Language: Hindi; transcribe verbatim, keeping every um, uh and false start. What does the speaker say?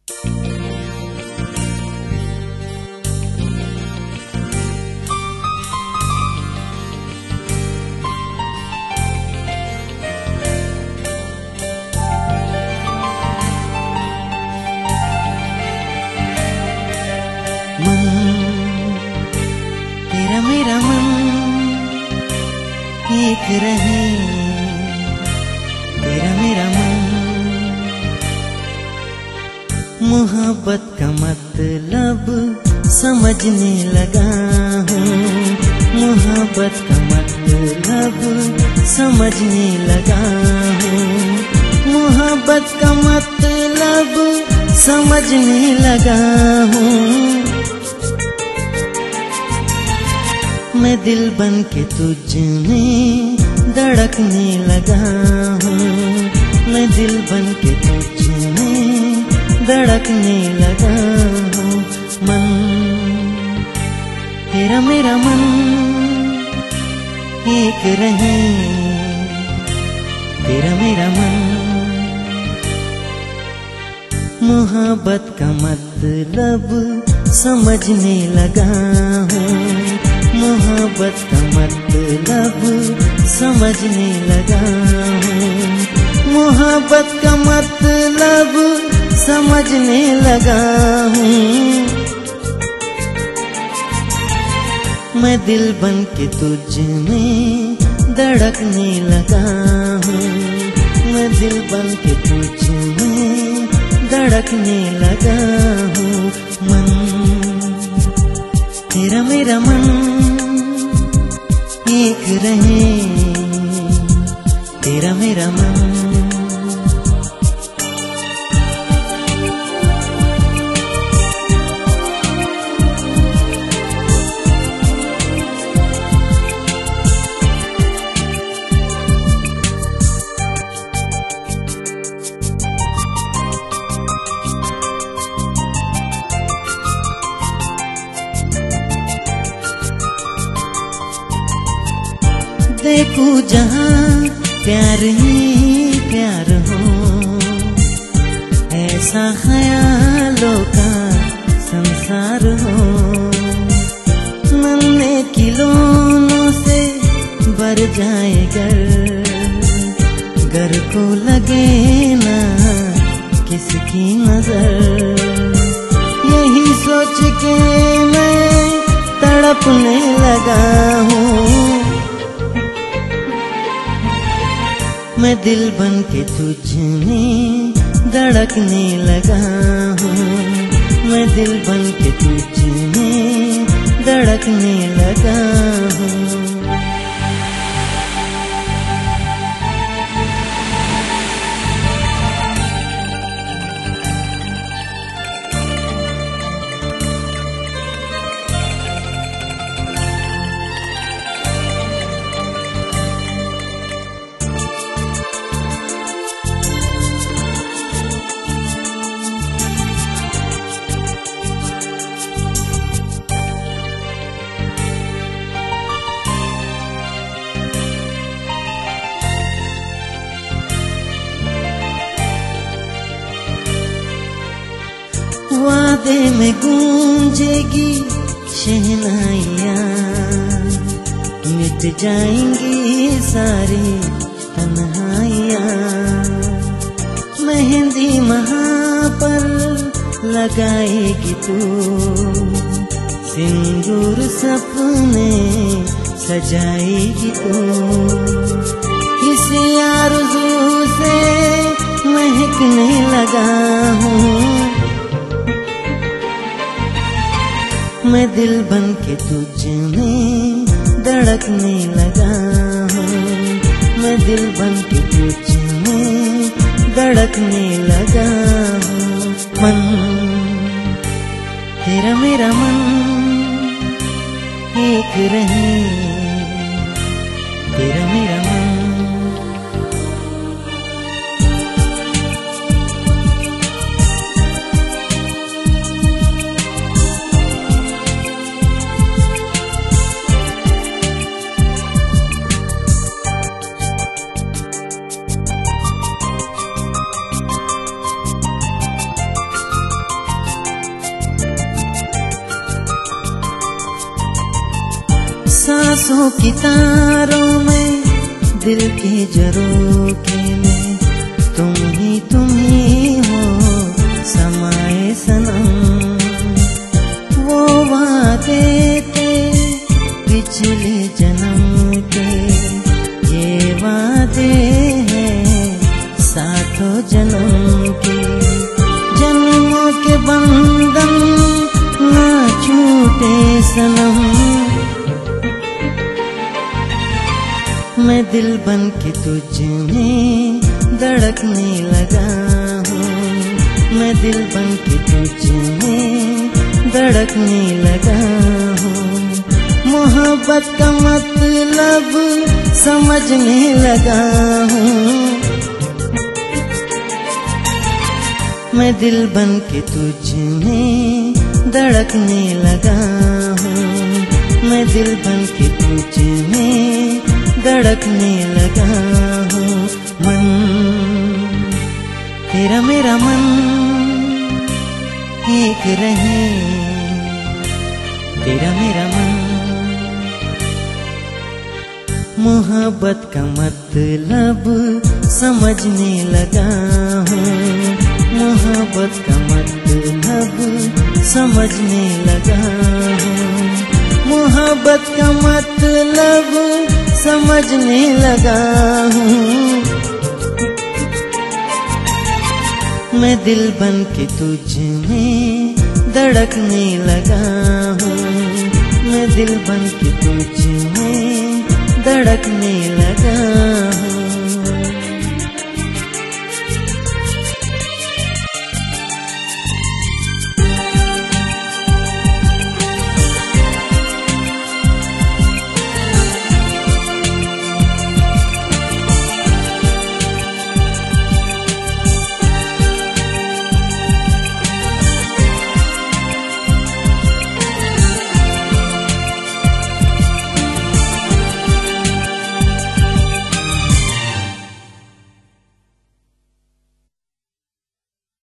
तेरा मेरा मन एक रहे, तेरा मेरा मन। मोहब्बत का मतलब समझने लगा हूँ, मोहब्बत का मतलब समझने लगा हूँ, मोहब्बत का मतलब समझने लगा हूँ। मैं दिल बन के तुझ में धड़कने लगा हूँ, मैं दिल बन के तुझ में धड़कने लगा हूँ। मन तेरा मेरा मन एक रहे, तेरा मेरा मन। मोहब्बत का मतलब समझने लगा हूँ, मोहब्बत का मतलब समझने लगा हूँ, मोहब्बत का मतलब समझने लगा हूँ। मैं दिल बन के तुझ में धड़कने लगा हूँ, मैं दिल बन के तुझ में धड़कने लगा हूँ। मन तेरा मेरा मन एक रहे, तेरा मेरा मन। देखूं जहाँ प्यार ही प्यार हो, ऐसा ख्यालों का संसार हो। नन्हे खिलौनों से भर जाए घर, घर को लगे ना किसकी नजर। यही सोच के मैं तड़पने लगा हूँ, मैं दिल बन के तुझ में धड़कने लगा हूँ, मैं दिल बन के तुझ में धड़कने लगा हूँ। वादे में गूंजेगी शहनाइयाँ, मिट जाएंगी सारी तन्हाइयाँ। मेहंदी वहाँ पर लगाएगी तू, सिंदूर सपने सजाएगी तू। इसी आरज़ू से महकने लगा हूँ, मैं दिल बन के तुझ में धड़कने लगा हूँ, मैं दिल बन के तुझ में धड़कने लगा हूँ। मन तेरा मेरा मन एक रहे, तेरा मेरा मन। सांसों की तारों में, दिल के झरोखे में तुम ही तुम ही हो समाए सनम। वो वादे थे पिछले जन्म के, ये वादे हैं सातों जन्म के। जन्मों के बंधन ना छूटे सनम, मैं दिल बन के तुझ में धड़कने लगा हूँ। मैं दिल बन के तुझ में धड़कने लगा हूँ। मोहब्बत का मतलब समझने लगा हूँ। मैं दिल बन के तुझ में धड़कने लगा हूँ। मैं दिल बन के तुझ में धड़कने लगा हूँ। मन तेरा मेरा मन एक रहे, तेरा मेरा मन। मोहब्बत का मतलब समझने लगा हूँ। मोहब्बत का मतलब समझने लगा हूँ। मोहब्बत का मतलब समझने लगा हूँ। मैं दिल बन के तुझ में धड़कने लगा हूँ। मैं दिल बन के तुझ में धड़कने लगा